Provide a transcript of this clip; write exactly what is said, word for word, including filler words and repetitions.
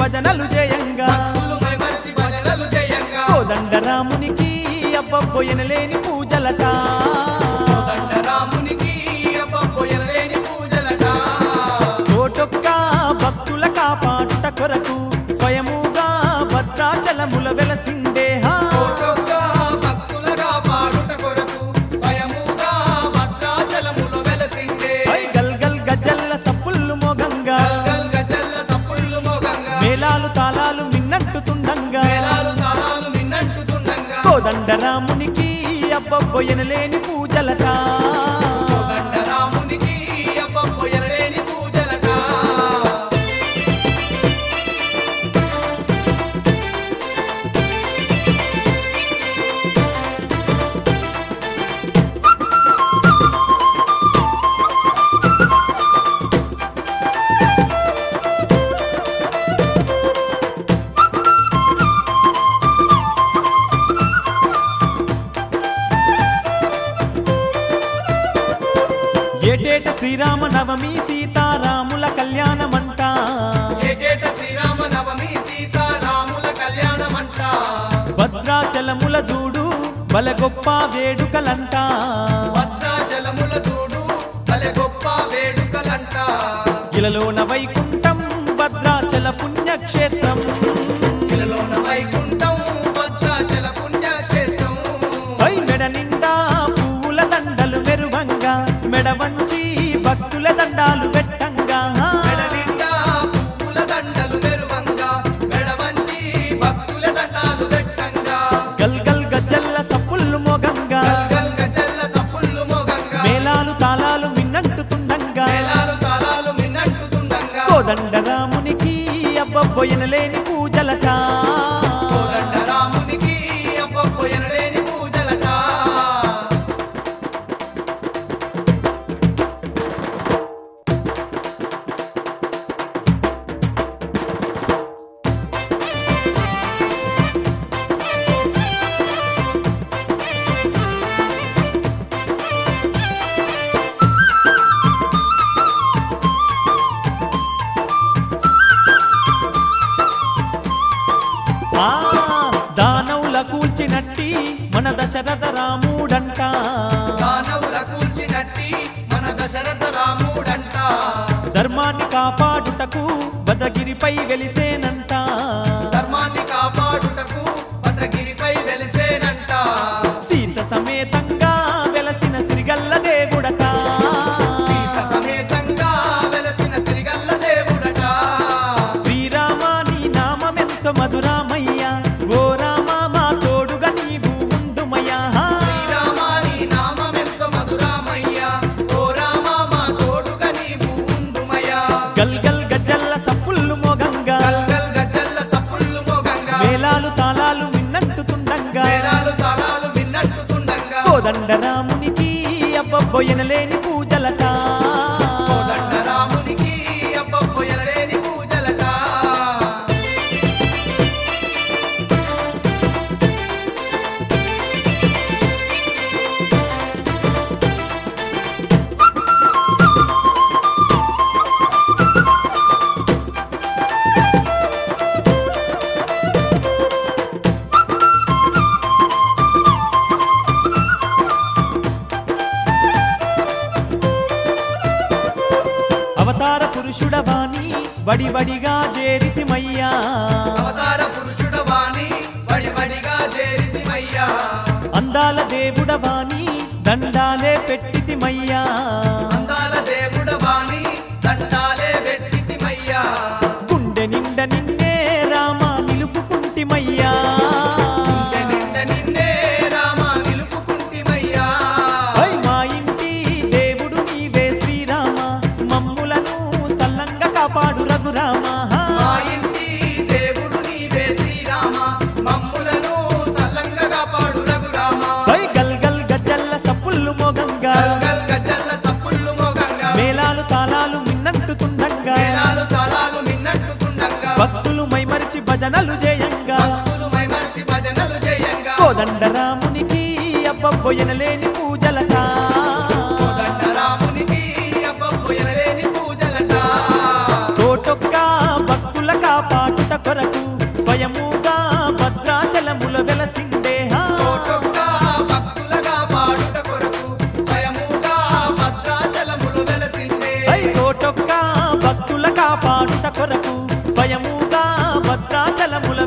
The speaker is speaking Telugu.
భజనలు జయంగా కోదండరామునికి అబ్బబ్బో ఎనలేని పూజలట కోటొక్క భక్తుల కాపాటుట కొరకు స్వయముగా భద్రాచలముల వెలసిండే గల్గల్ గజ్జల్ల సప్పుళ్ళు మోగంగా మేళాలు తాళాలు మిన్నట్టుతుండంగా కోదండరామునికి అబ్బబ్బో ఎనలేని పూజలట ఏటేట శ్రీరామ నవమి సీతారాముల కళ్యాణమంట ఏటేట శ్రీరామ నవమి సీతారాముల కళ్యాణమంట భద్రాచలముల చూడు బల గొప్ప వేడుకలంట భద్రాచలముల చూడు బల గొప్ప వేడుకలంట ఇలలోన వైకుంఠం భద్రాచల పుణ్యక్షేత్రం ఇలలోన వైకుంఠం భద్రాచల పుణ్యక్షేత్రం పై మెడ నిండా పువ్వుల దండలు మెరువంగా మెడ వంచి భక్తుల దండాలు పెట్టంగా మెడ నిండా పువ్వుల దండలు మెరువంగా మెడ వంచి భక్తుల దండాలు పెట్టంగా గల్గల్ గజ్జల్ల సప్పుళ్ళు మోగంగా గల్గల్ గజ్జల్ల సప్పుళ్ళు మోగంగా మేళాలు తాళాలు మిన్నంటుతుండంగా మేళాలు తాళాలు మిన్నట్టుతుండంగా కోదండరామునికి అబ్బబ్బో ఎనలేని పూజలట కోదండరామునికి అబ్బబ్బో ఎనలేని పూజలట ఆ దానవుల కూల్చినట్టి మన దశరథ రాముడంట దానవుల కూల్చినట్టి మన దశరథ రాముడంట ధర్మాన్ని కాపాడుటకు భద్రగిరిపై వెలిసేనంట ధర్మాన్ని కాపాడుటకు భద్రగిరిపై వెలిసేనంట సీత సమేతంగా వెలసిన సిరిగల్ల దేవుడట సీత సమేతంగా వెలసిన సిరిగల్ల దేవుడట శ్రీరామ నీ నామమెంతో మధురామయ్యా ఓ రామ మా తోడుగా నీవు ఉండుమయ్యా శ్రీరామ నీ నామమెంతో మధురామయ్యా ఓ రామ మా తోడుగా నీవు ఉండుమయ్యా గల్గల్ గజ్జల్ల సప్పుళ్ళు మోగంగా గల్గల్ గజ్జల్ల సప్పుళ్ళు మోగంగా మేళాలు తాళాలు మిన్నట్టుతుండంగా మేళాలు తాళాలు మిన్నట్టుతుండంగా కోదండరామునికి అబ్బబ్బో ఎనలేని పూజలట కోదండరామునికి అబ్బబ్బో ఎనలేని పూజలట అవతార పురుషుడవాణి వడి వడిగా చేరితిమయ్యా అవతార పురుషుడవాణి వడి వడిగా చేరితిమయ్యా అందాల దేవుడవాణి దండాలే పెట్టితిమయ్యా అందాల దేవుడవాణి దండాలే వెట్టితిమయ్యా గుండె నిండ నిన్నే రామ నిలుపుకుంటిమయ్యా గుండె నిండ నిన్నే రామ నిలుపుకుంటిమయ్యా హై మా ఇంటి దేవుడు నీవే శ్రీరామ మమ్ములను సల్లంగా కాపాడు రఘురామ మా ఇంటి దేవుడు నీవే శ్రీరామ మమ్ములను సల్లంగా కాపాడు రఘురామ హై గల్గల్ గజ్జల్ల సప్పుళ్ళు మోగంగా గల్గల్ గజ్జల్ల సప్పుళ్ళు మోగంగా మేళాలు తాళాలు మిన్నంటుతుండంగా మేళాలు తాళాలు మిన్నట్టుతుండంగా భక్తులు మైమరిచి భజనలు జయంగా భక్తులు మైమరిచి భజనలు చేయంగా కోదండరామునికి అబ్బబ్బో ఎనలేని పూజలట కోదండరామునికి అబ్బబ్బో ఎనలేని పూజలట కోటొక్క భక్తుల కాపాటుట స్వయముగా భద్రాచలముల